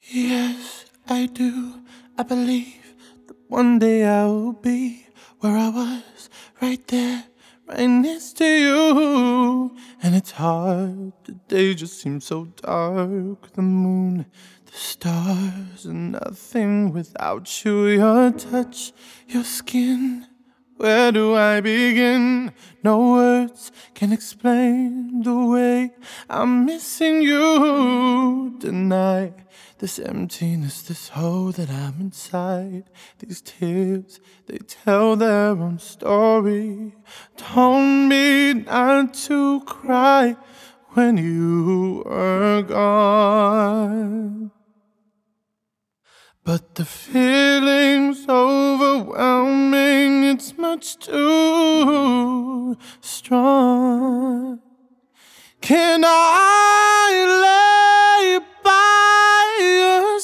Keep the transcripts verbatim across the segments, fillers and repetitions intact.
Yes, I do. I believe that one day I will be where I was, right there, right next to you. And it's hard, the day just seems so dark. The moon, the stars, and nothing without you. Your touch, your skin. Where do I begin? No words can explain the way I'm missing you tonight. This emptiness, this hole that I'm inside. These tears, they tell their own story. Told me not to cry when you were gone. But the feeling's overwhelming, it's much too strong. Can I lay by your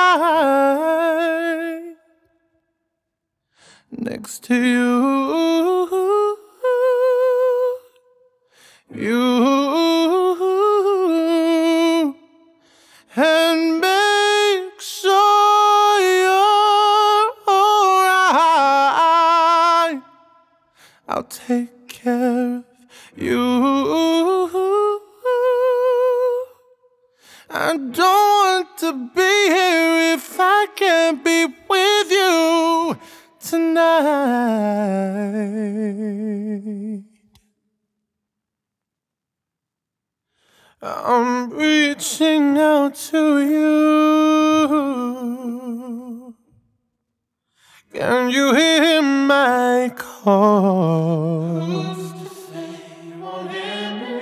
side, next to you, you, and make sure you're alright. I'll take care of you. I don't want to be here if I can't be with you tonight. I'm reaching out to you. Can you hear my call? Who's to say you won't hear me?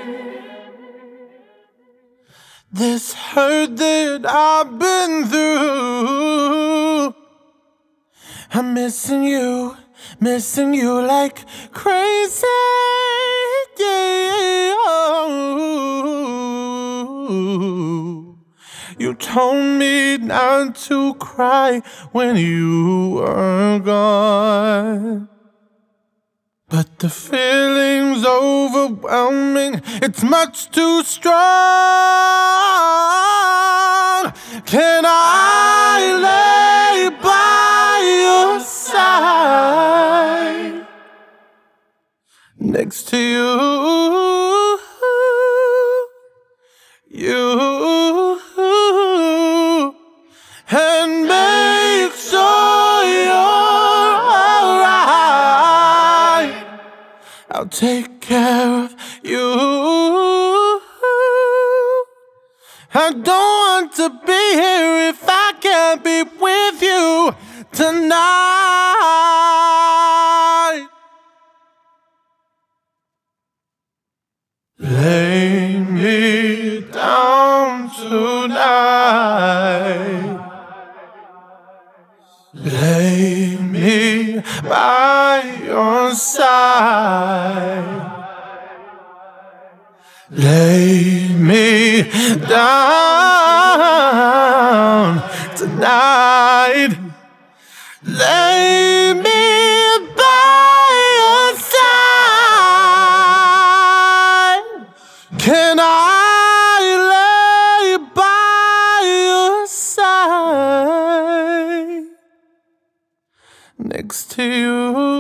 This hurt that I've been through, I'm missing you, missing you like crazy. Yeah. You told me not to cry when you were gone. But the feeling's overwhelming, it's much too strong. Can I lay by your side, next to you, you, and make sure you're alright. I'll take care of you. I don't want to be here if I can't be with you tonight. Lay me down tonight. Lay me by your side. Lay me down tonight. Lay me by your side. Can I lay by your side, next to you?